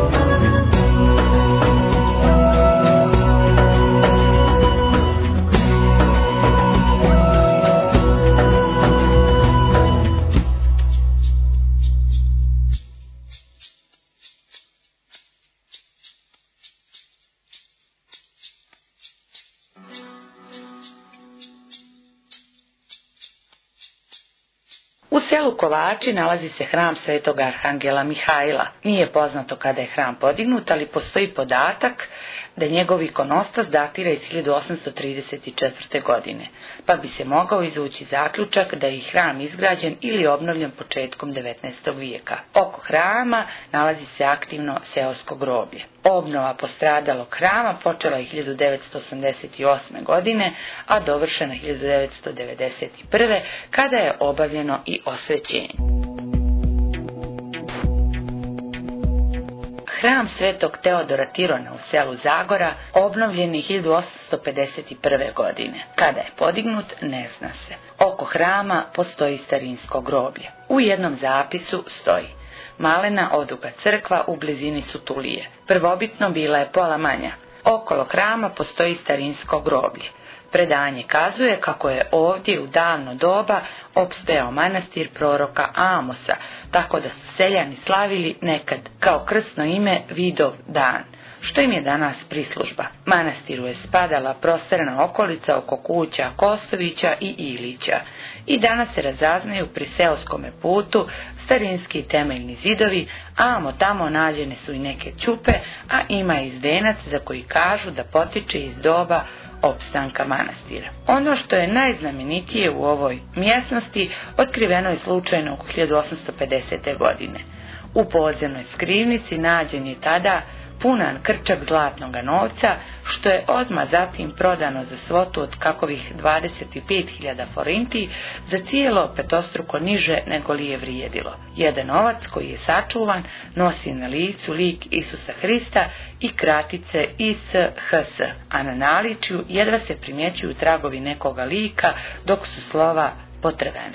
[SPEAKER 2] U selu Kovači nalazi se hram svetog arhangela Mihajla. Nije poznato kada je hram podignut, ali postoji podatak da njegov ikonostas datira iz hiljadu osamsto trideset četvrte. godine, pa bi se mogao izvući zaključak da je hram izgrađen ili obnovljen početkom devetnaestog. vijeka. Oko hrama nalazi se aktivno seosko groblje. Obnova postradalog hrama počela je hiljadu devetsto osamdeset osme. godine, a dovršena hiljadu devetsto devedeset prve. kada je obavljeno i osvećenje. Hram svetog Teodora Tirona u selu Zagora obnovljen je hiljadu osamsto pedeset prve. godine. Kada je podignut, ne zna se. Oko hrama postoji starinsko groblje. U jednom zapisu stoji: malena oduga crkva u blizini Sutulije. Prvobitno bila je pola manja. Okolo hrama postoji starinsko groblje. Predanje kazuje kako je ovdje u davno doba opstojao manastir proroka Amosa, tako da su seljani slavili nekad kao krsno ime Vidov dan, što im je danas prislužba. Manastiru je spadala prostorna okolica oko kuća Kostovića i Ilića i danas se razaznaju pri seoskome putu starinski temeljni zidovi, a amo tamo nađene su i neke ćupe, a ima i zdenac za koji kažu da potiče iz doba opstanka manastira. Ono što je najznamenitije u ovoj mjesnosti otkriveno je slučajno oko hiljadu osamsto pedesete. godine. U podzemnoj skrivnici nađen je tada punan krčak zlatnog novca, što je odmah zatim prodano za svotu od kakovih dvadeset pet hiljada forinti, za cijelo petostruko niže nego li je vrijedilo. Jedan novac koji je sačuvan nosi na licu lik Isusa Hrista i kratice I S H S, a na naličju jedva se primjećuju tragovi nekoga lika, dok su slova potrevena.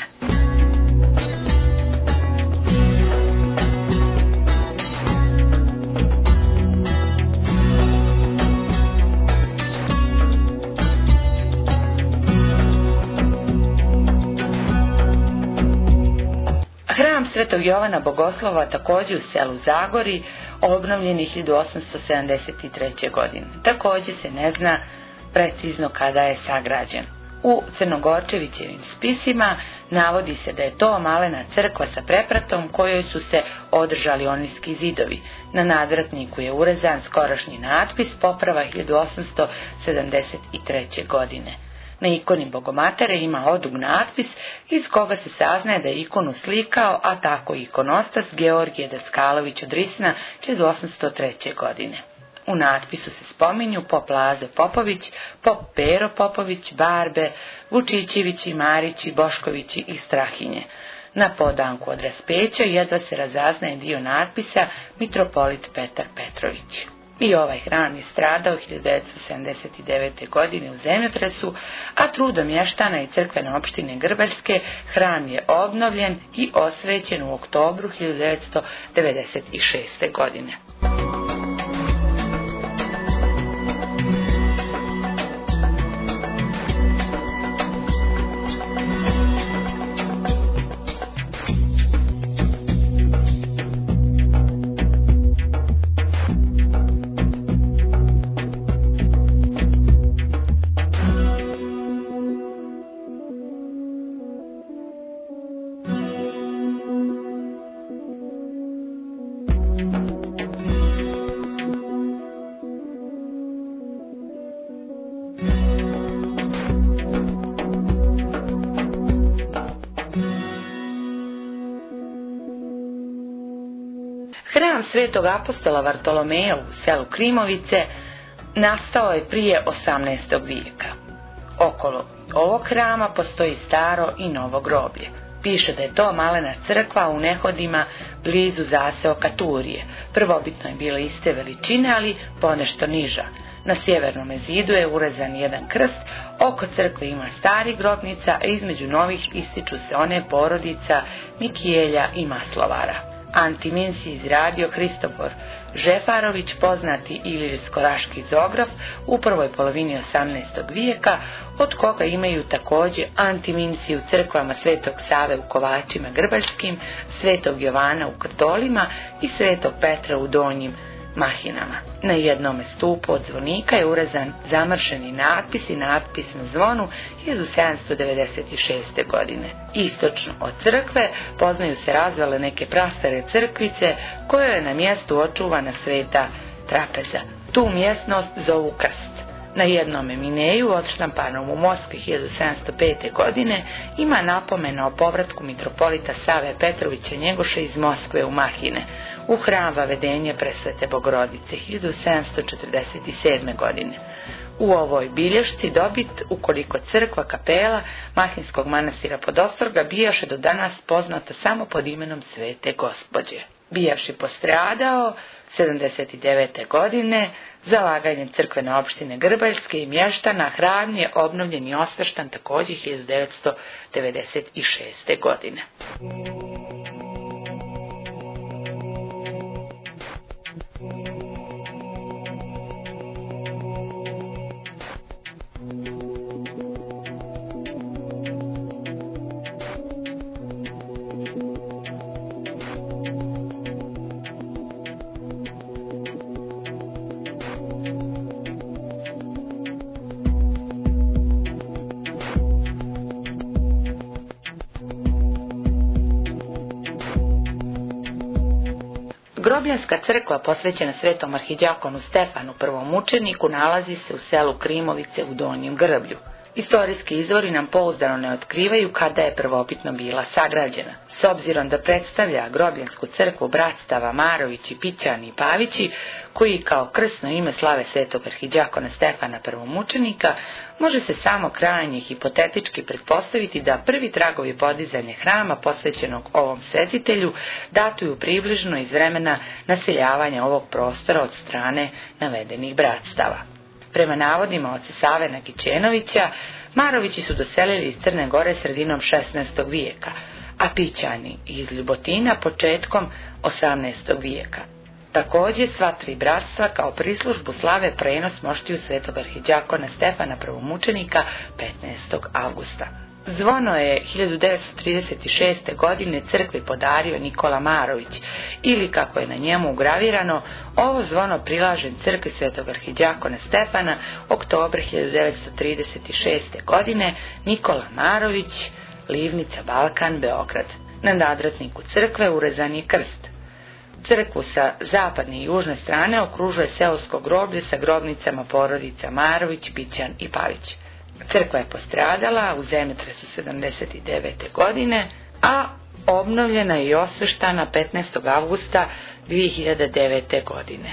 [SPEAKER 2] Hram svetog Jovana Bogoslova, također u selu Zagori, obnovljen je hiljadu osamsto sedamdeset treće. godine. Također se ne zna precizno kada je sagrađen. U Crnogorčevićevim spisima navodi se da je to malena crkva sa prepratom kojoj su se održali onijski zidovi. Na nadvratniku je urezan skorašnji natpis poprava hiljadu osamsto sedamdeset treće. godine. Na ikoni Bogomatere ima odug natpis iz koga se saznaje da je ikonu slikao, a tako i ikonostas Georgije Daskalović od Risna hiljadu osamsto treće. godine. U natpisu se spominju pop Lazo Popović, pop Pero Popović, Barbe, Vučićevići, Marići, Boškovići i Strahinje. Na podanku od raspeća jedva se razaznaje dio natpisa mitropolit Petar Petrović. I ovaj hram je stradao hiljadu devetsto sedamdeset devete. godine u zemljotresu, a trudom mještana i crkvene opštine Grbaljske hram je obnovljen i osvećen u oktobru hiljadu devetsto devedeset šeste. godine. Svetog apostola Vartolomeja u selu Krimovice nastao je prije osamnaestog vijeka. Okolo ovog hrama postoji staro i novo groblje. Piše da je to malena crkva u Nehodima blizu zaseoka Turije. Prvobitno je bila iste veličine, ali ponešto niža. Na sjevernom zidu je urezan jedan krst, oko crkve ima starih grobnica, a između novih ističu se one porodica Mikijelja i Maslovara. Antimins je izradio Hristofor Žefarović, poznati ilirsko-raški zograf u prvoj polovini osamnaestog vijeka, od koga imaju također antiminsi u crkvama Svetog Save u Kovačima Grbaljskim, Svetog Jovana u Krdolima i Svetog Petra u Donjim Mahinama. Na jednome stupu od zvonika je urezan zamršeni natpis i natpis na zvonu hiljadu sedamsto devedeset šeste. godine. Istočno od crkve poznaju se razvale neke prastare crkvice koje je na mjestu očuvana sveta trapeza. Tu mjesnost zovu Krst. Na jednome mineju odštampanom u Moskvi hiljadu sedamsto pete. godine ima napomena o povratku mitropolita Save Petrovića Njegoša iz Moskve u Mahine u hram Vavedenje Presvete Bogorodice hiljadu sedamsto četrdeset sedme. godine. U ovoj bilješci dobit, ukoliko crkva kapela Mahinskog manastira Podostorga bijaše do danas poznata samo pod imenom Svete Gospođe. Bijavši postradao sedamdeset devete. godine zalaganjem crkvene opštine Grbaljske i mještana, hram je obnovljen i osveštan također hiljadu devetsto devedeset šeste. godine. Grobljanska crkva posvećena svetom arhidjakonu Stefanu prvom mučeniku nalazi se u selu Krimovice u Donjem Grblju. Istorijski izvori nam pouzdano ne otkrivaju kada je prvobitno bila sagrađena. S obzirom da predstavlja grobljansku crkvu bratstava Marovići, Pićani i Pavići, koji kao krsno ime slave svetog arhidjakona Stefana prvomučenika, može se samo krajnje hipotetički pretpostaviti da prvi tragovi podizanja hrama posvećenog ovom svetitelju datuju približno iz vremena naseljavanja ovog prostora od strane navedenih bratstava. Prema navodima oca Save Nakićenovića, Marovići su doselili iz Crne Gore sredinom šesnaestog vijeka, a Pićani iz Ljubotina početkom osamnaestog vijeka. Također sva tri bratstva kao prislužbu slave prenos moštiju svetog arhidjakona Stefana prvomučenika petnaestog avgusta. Zvono je hiljadu devetsto trideset šeste. godine crkvi podario Nikola Marović, ili kako je na njemu ugravirano, ovo zvono prilažen crkvi svetog arhidjakona Stefana, oktobar hiljadu devetsto trideset šeste. godine, Nikola Marović, Livnica, Balkan, Beograd. Na nadratniku crkve urezan je krst. Crkvu sa zapadne i južne strane okružuje seosko groblje sa grobnicama porodica Marović, Pićan i Pavić. Crkva je postradala u zemljotresu sedamdeset devete. godine, a obnovljena je i osveštana petnaestog avgusta dvije hiljade devete. godine.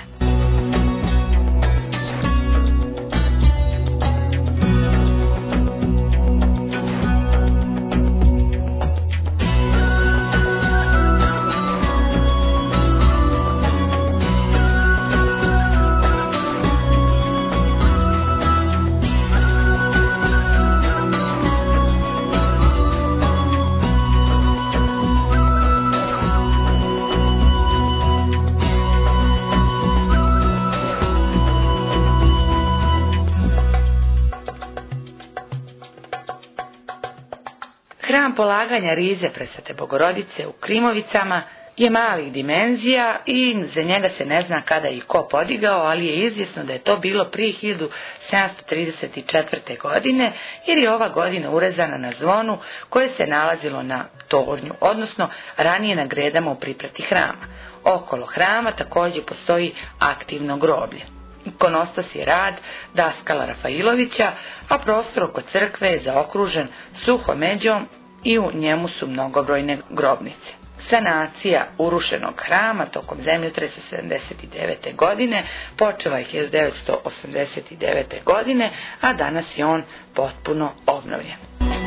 [SPEAKER 2] Hram polaganja rize Presvete Bogorodice u Krimovicama je malih dimenzija i za njega se ne zna kada i ko podigao, ali je izvjesno da je to bilo prije hiljadu sedamsto trideset četvrte. godine, jer je ova godina urezana na zvonu koje se nalazilo na tornju, odnosno ranije na gredama u priprati hrama. Okolo hrama također postoji aktivno groblje. Ikonostas je rad Daskala Rafailovića, a prostor oko crkve je zaokružen suhom međom i u njemu su mnogobrojne grobnice. Sanacija urušenog hrama tokom zemljotresa sedamdeset devete. godine počela je hiljadu devetsto osamdeset devete. godine, a danas je on potpuno obnovljen.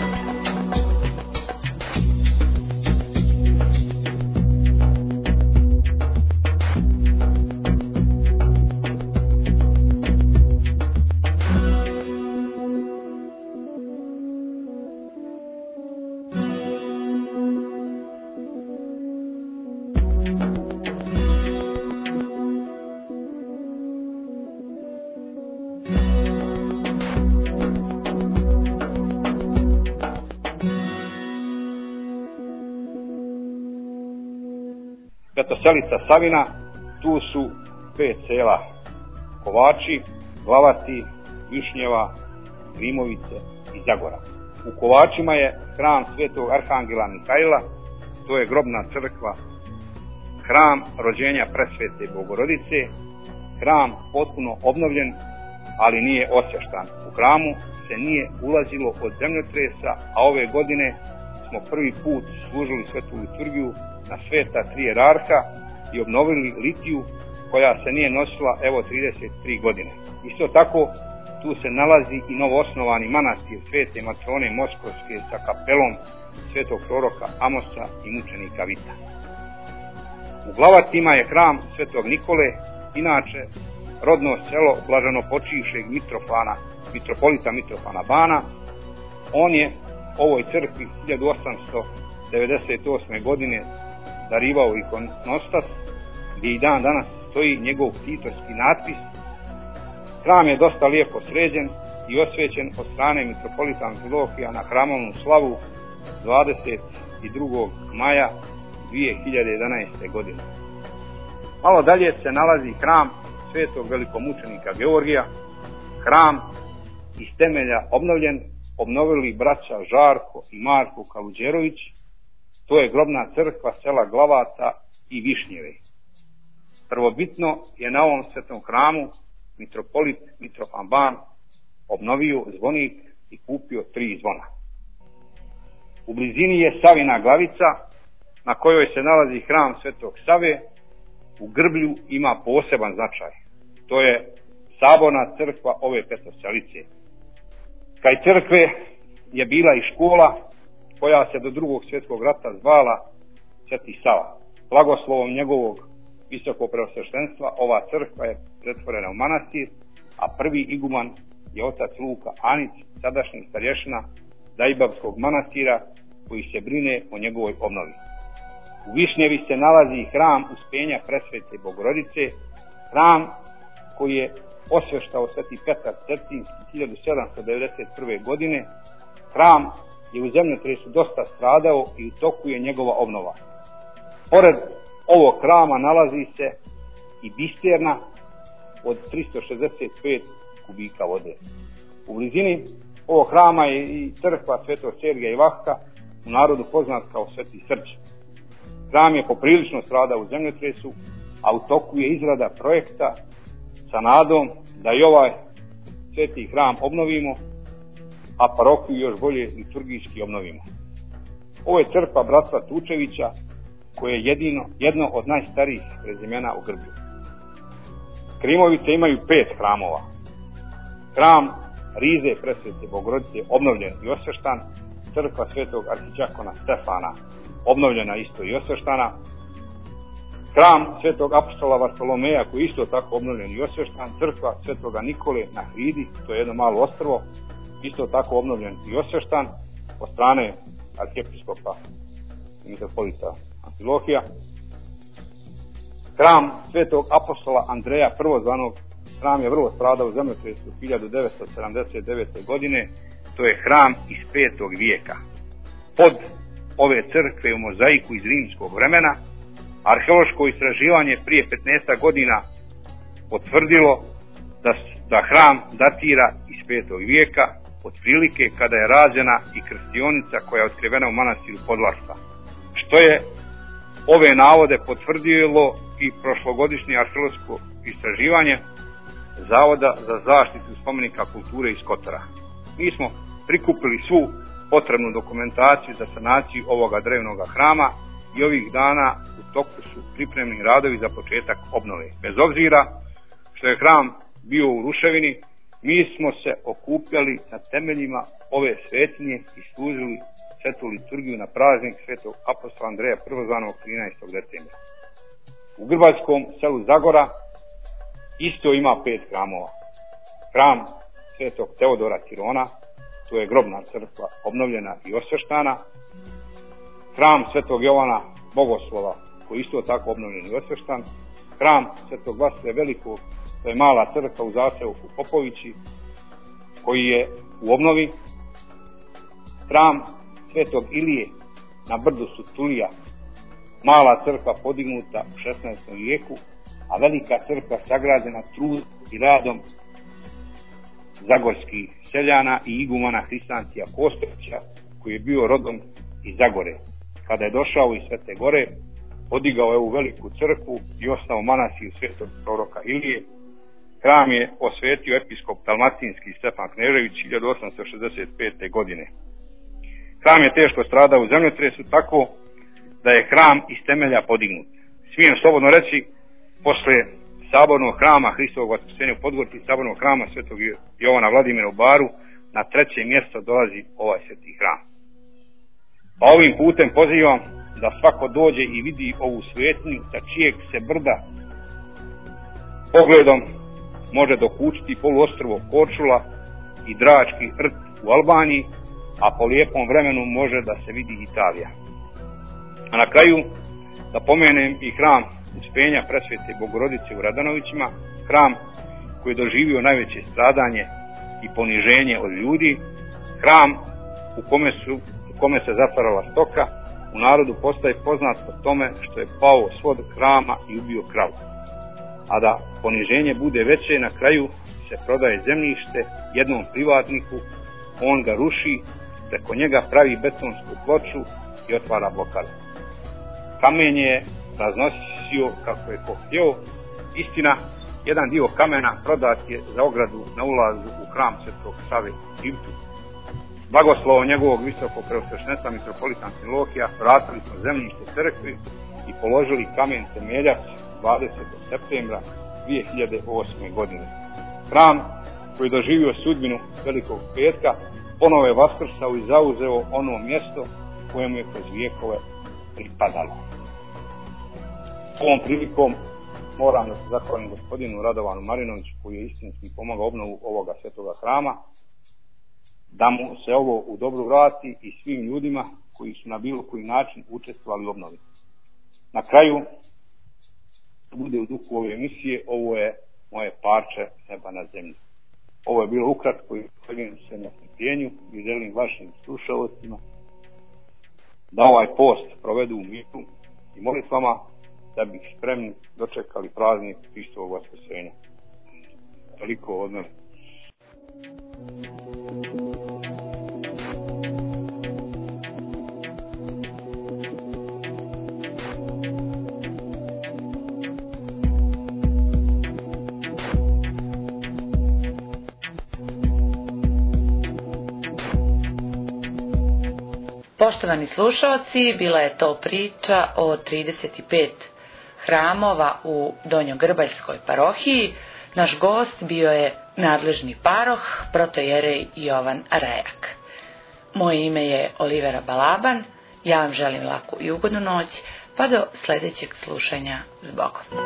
[SPEAKER 3] Selica Savina, tu su pet sela: Kovači, Glavati, Višnjeva, Grimovice i Zagora. U Kovačima je hram Svetog Arhangela Mihajla, to je grobna crkva, hram rođenja Presvete Bogorodice, hram potpuno obnovljen, ali nije osvještan. U hramu se nije ulazilo od zemljotresa, a ove godine smo prvi put služili svetu liturgiju na sveta tri jerarha i obnovili litiju koja se nije nosila evo trideset tri godine. Isto tako tu se nalazi i novoosnovani manastir Svete Matrone Moskovske sa kapelom svetog proroka Amosa i mučenika Vita. U Glavatima je hram Svetog Nikole, inače rodno selo blaženopočivšeg Mitrofana, mitropolita Mitrofana Bana. On je ovoj crkvi hiljadu osamsto devedeset osme. godine darivao ikonostas, gdje i dan danas stoji njegov titorski natpis. Hram je dosta lijepo sređen i osvećen od strane mitropolita Amfilohija na hramovnu slavu dvadeset drugog maja dvije hiljade jedanaeste. godine. Malo dalje se nalazi hram Svetog velikomučenika Georgija, hram iz temelja obnovljen, obnovili braća Žarko i Marko Kaluđerović. To je grobna crkva sela Glavata i Višnjeve. Prvobitno je na ovom svetom hramu mitropolit Mitrofan Ban obnovio zvonik i kupio tri zvona. U blizini je Savina Glavica, na kojoj se nalazi hram Svetog Save. U Grblju ima poseban značaj. To je saborna crkva ove petoselice. Kraj crkve je bila i škola koja se do drugog svjetskog rata zvala Sveti Sava. Blagoslovom njegovog visokopreosveštenstva ova crkva je pretvorena u manastir, a prvi iguman je otac Luka Anić, sadašnji starješina Dajbavskog manastira, koji se brine o njegovoj obnovi. U Višnjevi se nalazi hram Uspenja Presvete Bogorodice, hram koji je osveštao Sveti Petar Cercinski hiljadu sedamsto devedeset prve. godine. Hram je u zemljotresu dosta stradao i u toku je njegova obnova. Pored ovog hrama nalazi se i bisterna od tristo šezdeset pet kubika vode. U blizini ovog hrama je i crkva Svetog Sergeja i Vahka, u narodu poznat kao Sveti Srđ. Hram je poprilično stradao u zemljotresu, a u toku je izrada projekta sa nadom da i ovaj sveti hram obnovimo, a parohiju još bolje liturgijski obnovimo. Ovo je crkva bratstva Tučevića, koje je jedino, jedno od najstarijih prezimena u Grblju. Krimovice imaju pet hramova. Hram Rize Presvete Bogorodice obnovljen i osveštan, crkva Svetog arhiđakona Stefana obnovljena isto i osveštana, hram Svetog apostola Vartolomeja koji isto tako obnovljen i osveštan, crkva Svetoga Nikole na Hridi, to je jedno malo ostrvo, isto tako obnovljen i osveštan od strane arhijepiskopa i mitropolita Amfilohija. Hram Svetog apostola Andreja Prvozvanog, hram je vrlo stradao u zemljotresu hiljadu devetsto sedamdeset devete. godine, to je hram iz petog vijeka. Pod ove crkve u mozaiku iz rimskog vremena arheološko istraživanje prije petnaest godina potvrdilo da, da hram datira iz petog vijeka, otprilike kada je rađena i krstionica koja je otkrivena u manastiru Podvlašta, što je ove navode potvrdilo i prošlogodišnje arheološko istraživanje Zavoda za zaštitu spomenika kulture iz Kotora. Mi smo prikupili svu potrebnu dokumentaciju za sanaciju ovoga drevnog hrama i ovih dana u toku su pripremni radovi za početak obnove. Bez obzira što je hram bio u ruševini, mi smo se okupljali na temeljima ove svetinje i služili svetu liturgiju na praznik svetog apostola Andreja prvozvanog trinaestog decembra. U grbaljskom selu Zagora isto ima pet hramova. Hram svetog Teodora Tirona, to je grobna crkva obnovljena i osveštana. Hram svetog Jovana Bogoslova, koji je isto tako obnovljen i osveštan. Hram svetog Vasilija Velikog, to je mala crkva u zaseoku Popovići, koji je u obnovi. Hram svetog Ilije na brdu Sutulija, mala crkva podignuta u šesnaestom vijeku, a velika crkva sagrađena trud i radom zagorskih seljana i igumana Hristancija Kostovića, koji je bio rodom iz Zagore. Kada je došao iz Svete Gore, podigao je ovu veliku crkvu i osnovao manastir svetog proroka Ilije. Hram je osvetio episkop dalmatinski Stefan Knežević hiljadu osamsto šezdeset pete. godine. Hram je teško stradao u zemljotresu, tako da je hram iz temelja podignut. Smijem slobodno reći, posle sabornog hrama Hristovog vaskrsenja u Podgorici, sabornog hrama svetog Jovana Vladimira u Baru, na treće mjesto dolazi ovaj sveti hram. Pa ovim putem pozivam da svako dođe i vidi ovu svetinju sa čijeg se brda pogledom može dokučiti poluostrvo Korčula i Drački rt u Albaniji, a po lijepom vremenu može da se vidi Italija. A na kraju da pomenem i hram Uspenja Presvete Bogorodice u Radanovićima, hram koji je doživio najveće stradanje i poniženje od ljudi, hram u kome, su, u kome se zatvarala stoka, u narodu postaje poznat po tome što je pao svod hrama i ubio kravu. A da poniženje bude veće, na kraju se prodaje zemljište jednom privatniku, on ga ruši, preko njega pravi betonsku ploču i otvara blokadu. Kamen je raznosio kako je htio. Istina, jedan dio kamena prodat je za ogradu na ulazu u hram Svetog Save Ivtu. Blagoslovom njegovog visokog preosveštenstva mitropolita Amfilohija vratili smo zemljište crkvi i položili kamen temeljac dvadesetog septembra dvije hiljade osme. godine. Hram koji je doživio sudbinu Velikog petka ponovo je vaskrsao i zauzeo ono mjesto kojemu je kroz vijekove pripadalo. Ovom prilikom moram da se zahvalim gospodinu Radovanu Marinoviću, koji je istinski pomagao obnovu ovoga svetoga hrama, da mu se ovo u dobro vrati i svim ljudima koji su na bilo koji način učestvovali u obnovi. Na kraju, bude u duhu ove emisije, ovo je moje parče neba na zemlji. Ovo je bilo ukratko i zahvaljujem se na strpljenju i želim vašim slušalcima da ovaj post provedu u miru i molitvama, da bi spremni dočekali praznik Hristovog vaskrsenja. Toliko od mene.
[SPEAKER 2] Poštovani slušalci, bila je to priča o trideset pet hramova u Donjogrbaljskoj parohiji. Naš gost bio je nadležni paroh, protojerej Jovan Rajak. Moje ime je Olivera Balaban, ja vam želim laku i ugodnu noć, pa do sljedećeg slušanja. S Bogom.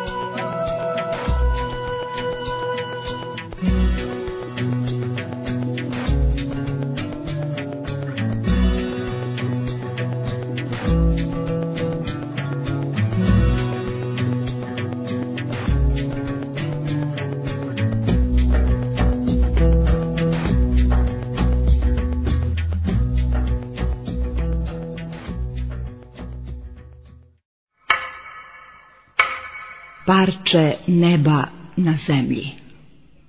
[SPEAKER 1] Parče neba na zemlji.